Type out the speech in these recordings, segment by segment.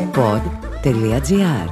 pod.gr.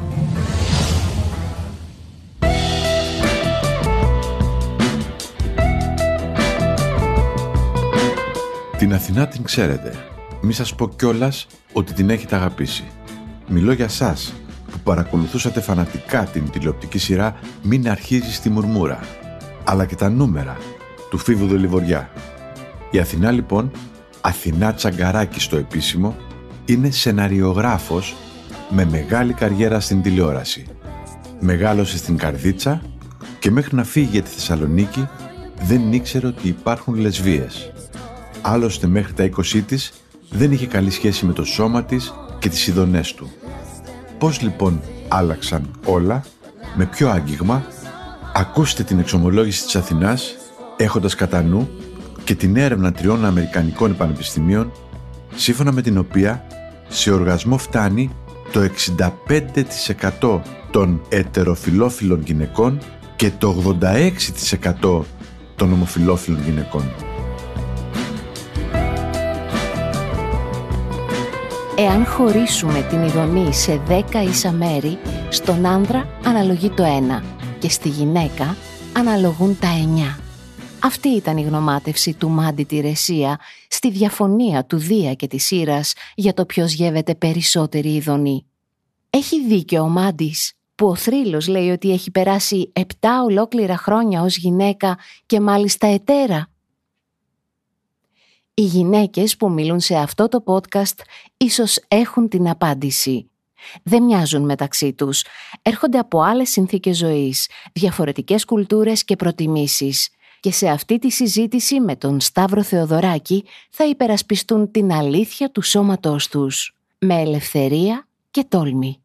Την Αθηνά την ξέρετε. Μη σας πω κιόλας ότι την έχετε αγαπήσει. Μιλώ για σας που παρακολουθούσατε φανατικά την τηλεοπτική σειρά «Μην αρχίζει στη μουρμούρα», αλλά και τα νούμερα του Φίβου Δελιβοριά. Η Αθηνά λοιπόν, Αθηνά Τσαγκαράκη στο επίσημο, είναι σεναριογράφος με μεγάλη καριέρα στην τηλεόραση. Μεγάλωσε στην Καρδίτσα και μέχρι να φύγει για τη Θεσσαλονίκη δεν ήξερε ότι υπάρχουν λεσβίες. Άλλωστε μέχρι τα 20 της δεν είχε καλή σχέση με το σώμα της και τις ειδονές του. Πώς λοιπόν άλλαξαν όλα, με ποιο άγγιγμα? Ακούστε την εξομολόγηση της Αθηνάς έχοντας κατά νου και την έρευνα 3 αμερικανικών πανεπιστημίων, σύμφωνα με την οποία σε οργασμό φτάνει το 65% των ετεροφιλόφιλων γυναικών και το 86% των ομοφιλόφιλων γυναικών. Εάν χωρίσουμε την ειδονή σε 10 ίσα μέρη, στον άνδρα αναλογεί το 1 και στη γυναίκα αναλογούν τα 9. Αυτή ήταν η γνωμάτευση του Μάντι Τηρεσία στη διαφωνία του Δία και της Ήρας για το ποιος γεύεται περισσότερη ειδονή. Έχει δίκιο ο Μάντις που ο θρύλος λέει ότι έχει περάσει 7 ολόκληρα χρόνια ως γυναίκα και μάλιστα ετέρα. Οι γυναίκες που μιλούν σε αυτό το podcast ίσως έχουν την απάντηση. Δεν μοιάζουν μεταξύ τους. Έρχονται από άλλες συνθήκες ζωής, διαφορετικές κουλτούρες και προτιμήσεις. Και σε αυτή τη συζήτηση με τον Σταύρο Θεοδωράκη θα υπερασπιστούν την αλήθεια του σώματός τους. Με ελευθερία και τόλμη.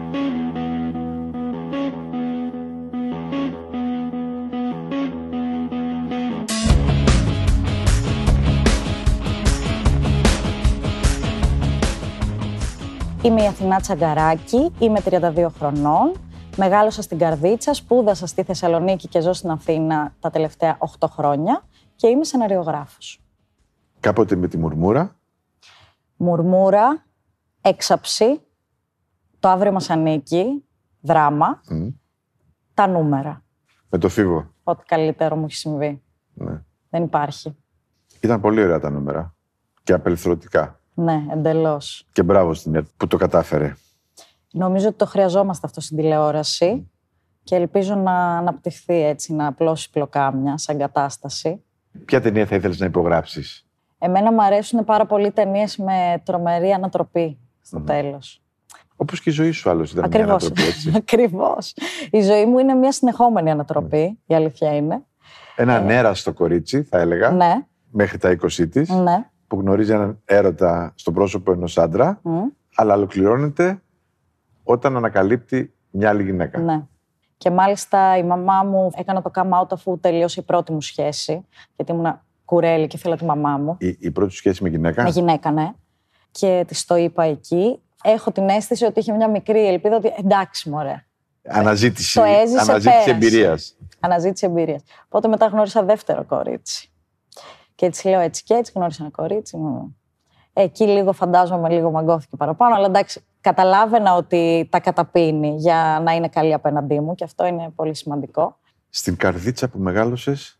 Είμαι η Αθηνά Τσαγκαράκη, είμαι 32 χρονών, μεγάλωσα στην Καρδίτσα, σπούδασα στη Θεσσαλονίκη και ζω στην Αθήνα τα τελευταία 8 χρόνια και είμαι σεναριογράφος. Κάποτε με τη μουρμούρα. Μουρμούρα, έξαψη, το αύριο μας ανήκει, δράμα, τα νούμερα. Με το Φίβο. Ό,τι καλύτερο μου έχει συμβεί. Ναι. Δεν υπάρχει. Ήταν πολύ ωραία τα νούμερα και απελευθερωτικά. Ναι, εντελώς. Και μπράβο στην ΕΡΤ που το κατάφερε. Νομίζω ότι το χρειαζόμαστε αυτό στην τηλεόραση και ελπίζω να αναπτυχθεί έτσι, να απλώσει πλοκάμια σαν κατάσταση. Ποια ταινία θα ήθελες να υπογράψεις? Εμένα μου αρέσουν πάρα πολύ ταινίες με τρομερή ανατροπή στο τέλος. Όπως και η ζωή σου άλλως ήταν μια ανατροπή, έτσι. Ακριβώς. Η ζωή μου είναι μια συνεχόμενη ανατροπή, η αλήθεια είναι. Ένα ανέραστο κορίτσι, θα έλεγα, ναι. Μέχρι τα 20 της, ναι. Που γνωρίζει έναν έρωτα στο πρόσωπο ενός άντρα, αλλά ολοκληρώνεται όταν ανακαλύπτει μια άλλη γυναίκα. Ναι. Και μάλιστα η μαμά μου έκανε το come out αφού τελείωσε η πρώτη μου σχέση, γιατί ήμουν κουρέλι και ήθελα τη μαμά μου. Η πρώτη σου σχέση με γυναίκα? Με γυναίκα, ναι. Και της το είπα εκεί. Έχω την αίσθηση ότι είχε μια μικρή ελπίδα ότι εντάξει, μωρέ. Αναζήτηση εμπειρίας. Αναζήτηση εμπειρίας. Οπότε μετά γνώρισα δεύτερο κορίτσι. Και έτσι λέω έτσι και έτσι, γνώρισα ένα κορίτσι μου. Εκεί λίγο φαντάζομαι, λίγο μαγκώθηκε παραπάνω, αλλά εντάξει, καταλάβαινα ότι τα καταπίνει για να είναι καλή απέναντί μου και αυτό είναι πολύ σημαντικό. Στην Καρδίτσα που μεγάλωσες,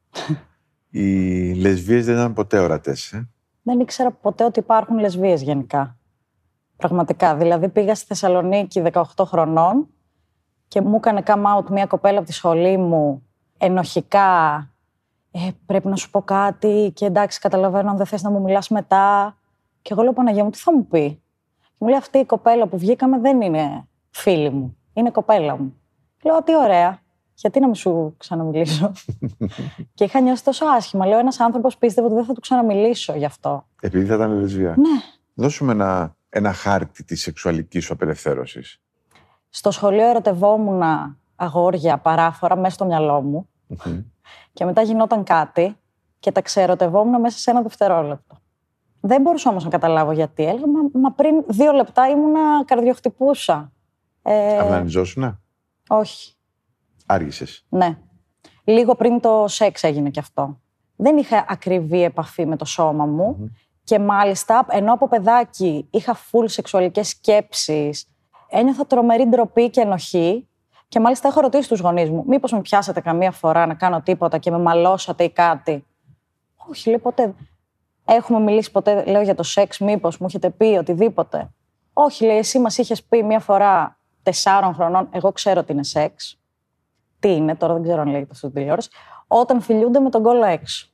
οι λεσβίες δεν ήταν ποτέ ορατές. Δεν ήξερα ποτέ ότι υπάρχουν λεσβίες γενικά. Πραγματικά. Δηλαδή πήγα στη Θεσσαλονίκη 18 χρονών και μου έκανε come out μια κοπέλα από τη σχολή μου ενοχικά. Πρέπει να σου πω κάτι και εντάξει, καταλαβαίνω αν δεν θες να μου μιλάς μετά. Και εγώ λέω, Παναγία μου, τι θα μου πει? Και μου λέει, αυτή η κοπέλα που βγήκαμε δεν είναι φίλη μου, είναι κοπέλα μου. Και λέω, τι ωραία, γιατί να μην σου ξαναμιλήσω? Και είχα νιώσει τόσο άσχημα. Λέω, ένας άνθρωπος πίστευε ότι δεν θα του ξαναμιλήσω γι' αυτό. Επειδή θα ήταν λεσβία. Ναι. Δώσουμε ένα χάρτη της σεξουαλικής σου απελευθέρωσης. Στο σχολείο ερωτευόμουν αγόρια παράφορα μέσα στο μυαλό μου. Και μετά γινόταν κάτι και τα ξερωτευόμουν μέσα σε 1 δευτερόλεπτο. Δεν μπορούσα όμως να καταλάβω γιατί. Έλεγα, μα πριν 2 λεπτά ήμουνα καρδιοχτυπούσα. Αυνανιζόσουνα? Όχι. Άργησες? Ναι. Λίγο πριν το σεξ έγινε κι αυτό. Δεν είχα ακριβή επαφή με το σώμα μου Και μάλιστα, ενώ από παιδάκι είχα full σεξουαλικές σκέψεις, ένιωθα τρομερή ντροπή και ενοχή. Και μάλιστα έχω ρωτήσει τους γονείς μου, μήπως με πιάσατε καμία φορά να κάνω τίποτα και με μαλώσατε ή κάτι. Όχι, λέει, ποτέ. Έχουμε μιλήσει ποτέ, λέω, για το σεξ, μήπως μου έχετε πει οτιδήποτε. Όχι, λέει, εσύ μας είχες πει μία φορά 4 χρονών, εγώ ξέρω τι είναι σεξ. Τι είναι, τώρα δεν ξέρω αν λέγεται αυτό στην τηλεόραση. Όταν φιλιούνται με τον κόλλο έξω.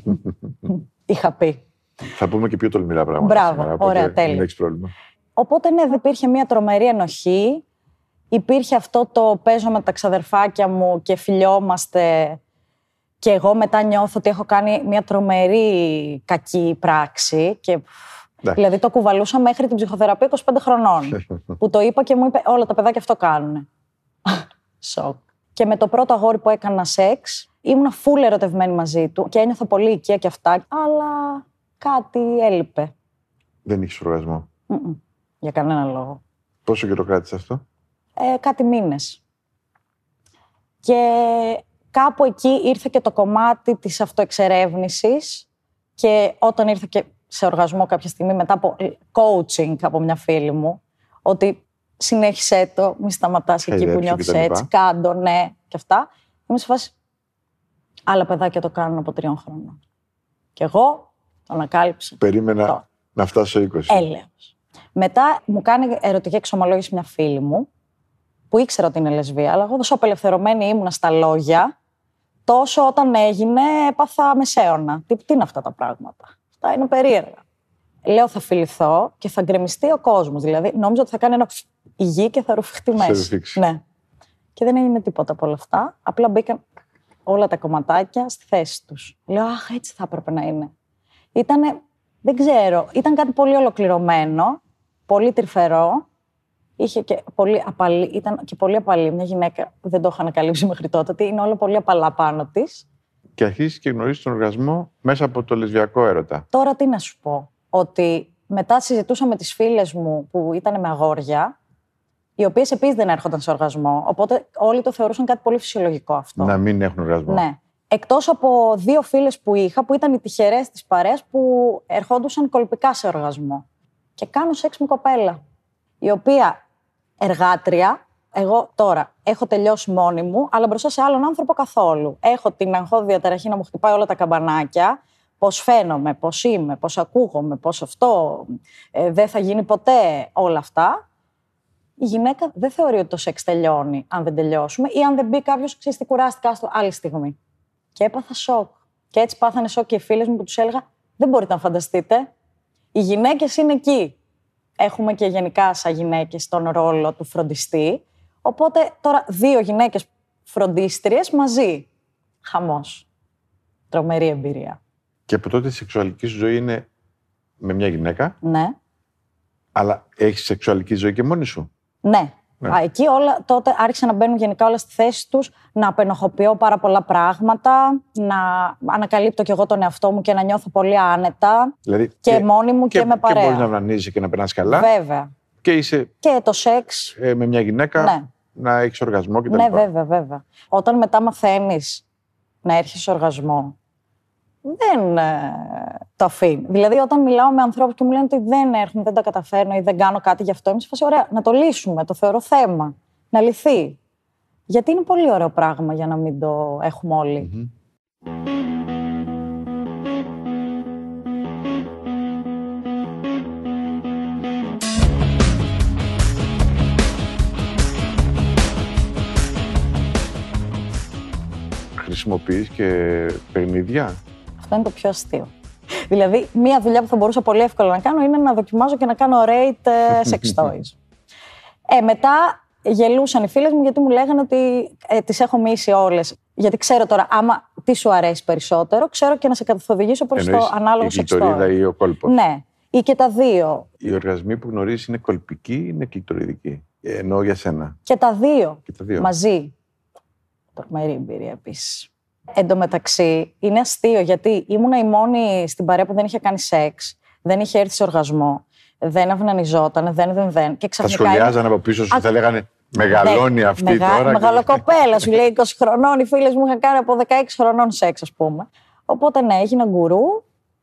Είχα πει. Θα πούμε και πιο τολμηρά πράγματα. Μπράβο, σήμερα, ωραία, τέλεια. Δεν έχεις πρόβλημα. Οπότε ναι, δεν υπήρχε μία τρομερή ενοχή. Υπήρχε αυτό το παίζω με τα ξαδερφάκια μου και φιλιόμαστε. Και εγώ μετά νιώθω ότι έχω κάνει μία τρομερή κακή πράξη. Και δηλαδή το κουβαλούσα μέχρι την ψυχοθεραπεία 25 χρονών. Που το είπα και μου είπε όλα τα παιδάκια αυτό κάνουνε. Σοκ. Και με το πρώτο αγόρι που έκανα σεξ, ήμουνα φουλ ερωτευμένη μαζί του και ένιωθα πολύ οικία και αυτά, αλλά κάτι έλειπε. Δεν είχες οργασμό. Για κανένα λόγο. Πόσο καιρό κράτησε αυτό? Κάτι μήνες. Και κάπου εκεί ήρθε και το κομμάτι της αυτοεξερεύνησης και όταν ήρθε και σε οργασμό κάποια στιγμή μετά από coaching από μια φίλη μου, ότι συνέχισέ το, μη σταματάς εκεί που νιώθεις έτσι, κάντο, ναι, και αυτά. Είμαι σε φάση, άλλα παιδάκια το κάνουν από 3 χρόνων. Και εγώ το ανακάλυψα. Περίμενα να φτάσω 20. Έλεος. Μετά μου κάνει ερωτική εξομολόγηση μια φίλη μου, που ήξερα ότι είναι λεσβία, αλλά εγώ τόσο απελευθερωμένη ήμουνα στα λόγια, τόσο όταν έγινε έπαθα μεσαίωνα. Τι είναι αυτά τα πράγματα? Αυτά είναι περίεργα. Λέω θα φιληθώ και θα γκρεμιστεί ο κόσμος. Δηλαδή νόμιζα ότι θα κάνει ένα η γη και θα ρουφιχτεί μέσα. Ναι. Και δεν έγινε τίποτα από όλα αυτά. Απλά μπήκαν όλα τα κομματάκια στη θέση τους. Λέω, αχ, έτσι θα έπρεπε να είναι. Ήτανε, δεν ξέρω, ήταν κάτι πολύ ολοκληρωμένο, πολύ τρυφερό. Είχε και πολύ απαλή, ήταν και πολύ απαλή. Μια γυναίκα που δεν το είχα ανακαλύψει μέχρι τότε, ότι είναι όλα πολύ απαλά πάνω της. Και αρχίσεις και γνωρίζεις τον οργασμό μέσα από το λεσβιακό έρωτα. Τώρα τι να σου πω, ότι μετά συζητούσα με τις φίλες μου που ήταν με αγόρια, οι οποίες επίσης δεν έρχονταν σε οργασμό, οπότε όλοι το θεωρούσαν κάτι πολύ φυσιολογικό αυτό. Να μην έχουν οργασμό. Ναι. Εκτός από 2 φίλες που είχα, που ήταν οι τυχερές της παρέας, που ερχόντουσαν κολπικά σε οργασμό. Και κάνω σεξ με κοπέλα, η οποία εργάτρια, εγώ τώρα έχω τελειώσει μόνη μου, αλλά μπροστά σε άλλον άνθρωπο καθόλου. Έχω την αγχώδη διαταραχή να μου χτυπάει όλα τα καμπανάκια, πώς φαίνομαι, πώς είμαι, πώς ακούγομαι, πώς αυτό δεν θα γίνει ποτέ, όλα αυτά. Η γυναίκα δεν θεωρεί ότι το σεξ τελειώνει αν δεν τελειώσουμε ή αν δεν μπει κάποιος, ξέρεις τι, κουράστηκα στο άλλη στιγμή. Και έπαθα σοκ. Και έτσι πάθανε σοκ και οι φίλες μου που τους έλεγα, δεν μπορείτε να φανταστείτε, οι γυναίκες είναι εκεί. Έχουμε και γενικά σαν γυναίκες τον ρόλο του φροντιστή. Οπότε τώρα 2 γυναίκες φροντίστριες μαζί. Χαμός. Τρομερή εμπειρία. Και από τότε η σεξουαλική σου ζωή είναι με μια γυναίκα. Ναι. Αλλά έχεις σεξουαλική ζωή και μόνη σου. Ναι. Εκεί όλα τότε άρχισαν να μπαίνουν γενικά όλα στη θέση τους, να απενοχοποιώ πάρα πολλά πράγματα, να ανακαλύπτω κι εγώ τον εαυτό μου και να νιώθω πολύ άνετα. Δηλαδή και μόνη μου και με παρέα. Και μπορείς να βρανίζεσαι και να περνάς καλά. Βέβαια. Και είσαι. Και το σεξ. Με μια γυναίκα. Ναι. Να έχεις οργασμό κτλ. Ναι, βέβαια. Όταν μετά μαθαίνεις να έρχεσαι σε οργασμό, δεν το αφήνει. Δηλαδή, όταν μιλάω με ανθρώπους και μου λένε ότι δεν έρχομαι, δεν τα καταφέρνω ή δεν κάνω κάτι γι' αυτό, είμαι σε φάση, ωραία, να το λύσουμε. Το θεωρώ θέμα. Να λυθεί. Γιατί είναι πολύ ωραίο πράγμα για να μην το έχουμε όλοι. Χρησιμοποιείς και παιχνίδια. Αυτό είναι το πιο αστείο. Δηλαδή, μία δουλειά που θα μπορούσα πολύ εύκολα να κάνω είναι να δοκιμάζω και να κάνω rate sex toys. Μετά γελούσαν οι φίλες μου γιατί μου λέγανε ότι τις έχω μίσει όλες. Γιατί ξέρω τώρα, άμα τι σου αρέσει περισσότερο, ξέρω και να σε καθοδηγήσω προς το ανάλογο sex toy. Η κλειτορίδα ή ο κόλπος. Ναι, ή και τα 2. Οι οργασμοί που γνωρίζεις είναι κολπικοί ή είναι κλειτοριδικοί? Εννοώ για σένα. Και τα 2. Και τα 2. Μαζί. Τρομερή εμπειρία επίσης. Εν τω μεταξύ, είναι αστείο γιατί ήμουνα η μόνη στην παρέα που δεν είχε κάνει σεξ, δεν είχε έρθει σε οργασμό, δεν αυνανιζόταν, δεν. Και ξαφνικά. Θα σχολιάζαν από πίσω σου, θα λέγανε μεγαλώνει αυτή τώρα. Μεγαλοκοπέλα, σου λέει 20 χρονών. Οι φίλες μου είχαν κάνει από 16 χρονών σεξ, ας πούμε. Οπότε ναι, έγινα γκουρού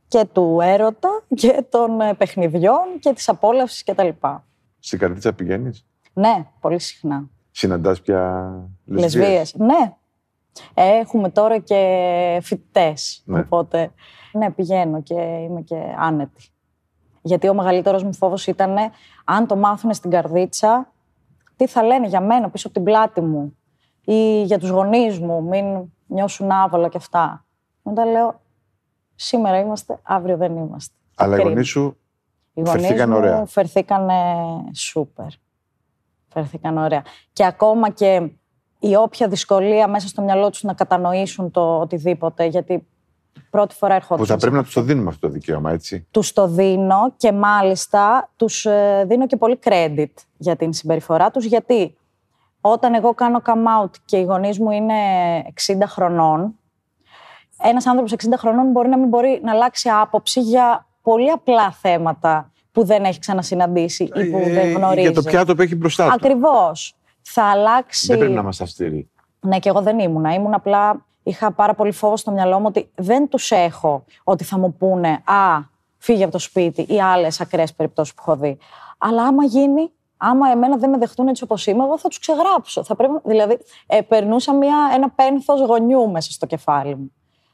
και του έρωτα και των παιχνιδιών και της απόλαυσης κτλ. Στην Καρδίτσα πηγαίνεις? Ναι, πολύ συχνά. Συναντάς πια λεσβίες? Ναι. Έχουμε τώρα και φοιτητές. Ναι. Οπότε, ναι, πηγαίνω και είμαι και άνετη. Γιατί ο μεγαλύτερος μου φόβος ήταν αν το μάθουν στην Καρδίτσα, τι θα λένε για μένα πίσω από την πλάτη μου ή για τους γονείς μου, μην νιώσουν άβολα και αυτά. Μετά λέω, σήμερα είμαστε, αύριο δεν είμαστε. Αλλά οι γονείς σου φερθήκαν ωραία? Φερθήκαν σούπερ. Φερθήκαν ωραία. Και ακόμα και η όποια δυσκολία μέσα στο μυαλό τους να κατανοήσουν το οτιδήποτε, γιατί πρώτη φορά ερχόντουσαν. Που θα πρέπει να τους το δίνουμε αυτό το δικαίωμα, έτσι. Τους το δίνω και μάλιστα τους δίνω και πολύ credit για την συμπεριφορά τους, γιατί όταν εγώ κάνω come out και οι γονείς μου είναι 60 χρονών, ένας άνθρωπος 60 χρονών μπορεί να μην μπορεί να αλλάξει άποψη για πολύ απλά θέματα που δεν έχει ξανασυναντήσει ή που δεν γνωρίζει. Για το πιάτο που έχει μπροστά του. Ακριβώς. Θα αλλάξει. Δεν πρέπει να είμαστε αυστηροί. Ναι, και εγώ δεν ήμουν. Ήμουν απλά. Είχα πάρα πολύ φόβο στο μυαλό μου ότι δεν τους έχω ότι θα μου πούνε «Α, φύγε από το σπίτι» ή άλλες ακραίες περιπτώσεις που έχω δει. Αλλά άμα γίνει, άμα εμένα δεν με δεχτούν έτσι όπως είμαι, εγώ θα τους ξεγράψω. Θα πρέπει, δηλαδή, περνούσα ένα πένθος γονιού μέσα στο κεφάλι μου.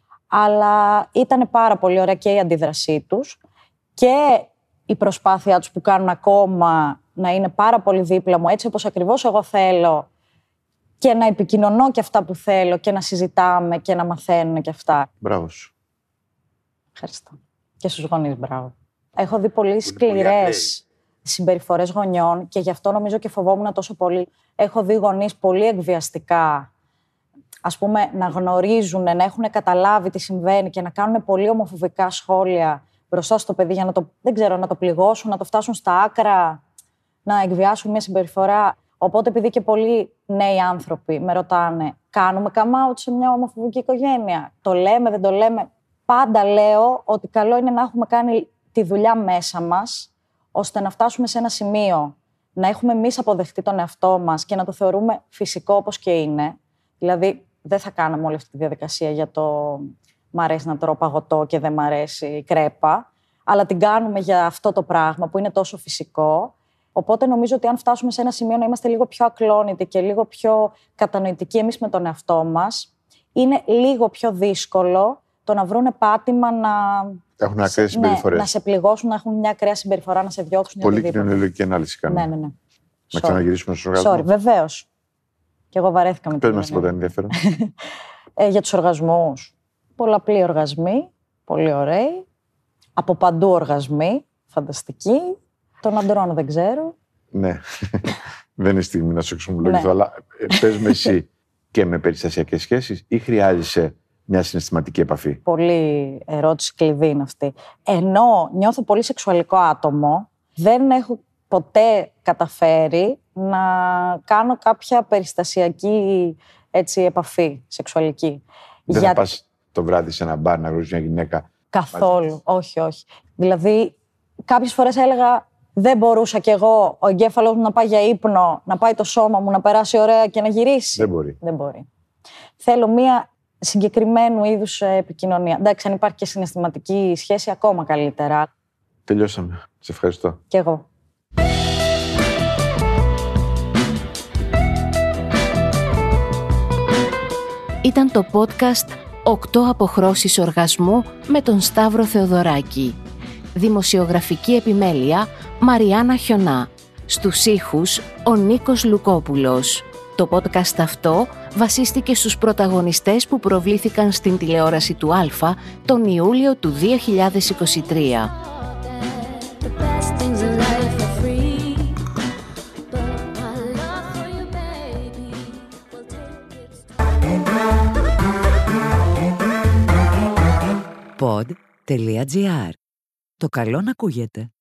Αλλά ήταν πάρα πολύ ωραία και η αντίδρασή τους και η προσπάθειά τους που κάνουν ακόμα να είναι πάρα πολύ δίπλα μου, έτσι όπως ακριβώς εγώ θέλω, και να επικοινωνώ και αυτά που θέλω και να συζητάμε και να μαθαίνουν και αυτά. Μπράβο σου. Ευχαριστώ. Και στους γονείς, μπράβο. Έχω δει πολύ σκληρές συμπεριφορές γονιών και γι' αυτό νομίζω και φοβόμουν τόσο πολύ. Έχω δει γονείς πολύ εκβιαστικά, ας πούμε, να γνωρίζουν, να έχουν καταλάβει τι συμβαίνει και να κάνουν πολύ ομοφοβικά σχόλια μπροστά στο παιδί για να το πληγώσουν, να το φτάσουν στα άκρα, να εκβιάσουν μια συμπεριφορά. Οπότε, επειδή και πολλοί νέοι άνθρωποι με ρωτάνε, κάνουμε come out σε μια ομοφοβική οικογένεια? Το λέμε, δεν το λέμε? Πάντα λέω ότι καλό είναι να έχουμε κάνει τη δουλειά μέσα μας, ώστε να φτάσουμε σε ένα σημείο να έχουμε εμείς αποδεχτεί τον εαυτό μας και να το θεωρούμε φυσικό όπως και είναι. Δηλαδή, δεν θα κάναμε όλη αυτή τη διαδικασία για το «μ' αρέσει να τρώω παγωτό και δεν μ' αρέσει η κρέπα», αλλά την κάνουμε για αυτό το πράγμα που είναι τόσο φυσικό. Οπότε νομίζω ότι αν φτάσουμε σε ένα σημείο να είμαστε λίγο πιο ακλόνητοι και λίγο πιο κατανοητικοί εμείς με τον εαυτό μας, είναι λίγο πιο δύσκολο το να βρούνε πάτημα να έχουν ακραίες συμπεριφορές. Να σε πληγώσουν, να έχουν μια ακραία συμπεριφορά, να σε διώξουν. Πολύ κοινωνιολογική ανάλυση κάνουμε. Ναι. Να ξαναγυρίσουμε στους οργασμούς. Βεβαίως. Και εγώ βαρέθηκα με Πες μας τίποτα ενδιαφέρον. Για τους οργασμούς. Πολλαπλοί οργασμοί, πολύ ωραίοι. Από παντού οργασμοί, φανταστικοί. Των αντρών δεν ξέρω. Ναι. Δεν είναι στιγμή να σου εξομολογηθώ, αλλά πες με εσύ και με περιστασιακές σχέσεις ή χρειάζεσαι μια συναισθηματική επαφή? Πολύ ερώτηση κλειδί είναι αυτή. Ενώ νιώθω πολύ σεξουαλικό άτομο, δεν έχω ποτέ καταφέρει να κάνω κάποια περιστασιακή επαφή σεξουαλική. Δεν θα πας το βράδυ σε ένα μπαρ να γνωρίσεις μια γυναίκα? Καθόλου. Όχι. Δηλαδή, κάποιες φορές έλεγα δεν μπορούσα κι εγώ ο εγκέφαλος μου να πάει για ύπνο, να πάει το σώμα μου να περάσει ωραία και να γυρίσει. Δεν μπορεί. Θέλω μία συγκεκριμένου είδους επικοινωνία. Εντάξει, αν υπάρχει και συναισθηματική σχέση, ακόμα καλύτερα. Τελειώσαμε. Σε ευχαριστώ. Κι εγώ. Ήταν το podcast 8 αποχρώσεις οργασμού με τον Σταύρο Θεοδωράκη. Δημοσιογραφική επιμέλεια Μαριάννα Χιονά. Στους ήχους ο Νίκος Λουκόπουλος. Το podcast αυτό βασίστηκε στους πρωταγωνιστές που προβλήθηκαν στην τηλεόραση του Αλφα τον Ιούλιο του 2023. Pod.gr. Το καλό να ακούγεται.